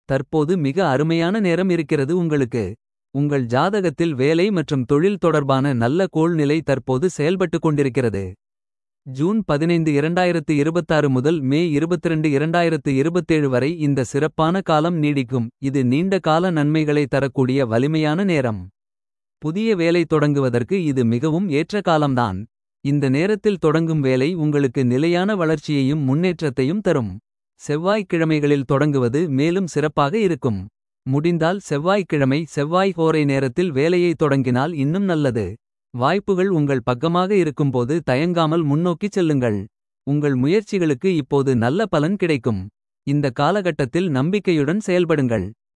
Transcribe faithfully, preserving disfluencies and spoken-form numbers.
தற்போது மிக அருமையான நேரம் இருக்கிறது உங்களுக்கு. உங்கள் ஜாதகத்தில் வேலை மற்றும் தொழில் தொடர்பான நல்ல கோள் நிலை தற்போது செயல்பட்டுக் கொண்டிருக்கிறது. ஜூன் பதினைந்து இரண்டாயிரத்து இருபத்தாறு முதல் மே இருபத்திரண்டு இரண்டாயிரத்து இருபத்தேழு வரை இந்த சிறப்பான காலம் நீடிக்கும். இது நீண்ட கால நன்மைகளை தரக்கூடிய வலிமையான நேரம். புதிய வேலை தொடங்குவதற்கு இது மிகவும் ஏற்ற காலம்தான். இந்த நேரத்தில் தொடங்கும் வேலை உங்களுக்கு நிலையான வளர்ச்சியையும் முன்னேற்றத்தையும் தரும். செவ்வாய்க்கிழமைகளில் தொடங்குவது மேலும் சிறப்பாக இருக்கும். முடிந்தால் செவ்வாய்க்கிழமை செவ்வாய் ஹோரை நேரத்தில் வேலையை தொடங்கினால் இன்னும் நல்லது. வாய்ப்புகள் உங்கள் பக்கமாக இருக்கும்போது தயங்காமல் முன்னோக்கிச் செல்லுங்கள். உங்கள் முயற்சிகளுக்கு இப்போது நல்ல பலன் கிடைக்கும். இந்த காலகட்டத்தில் நம்பிக்கையுடன் செயல்படுங்கள்.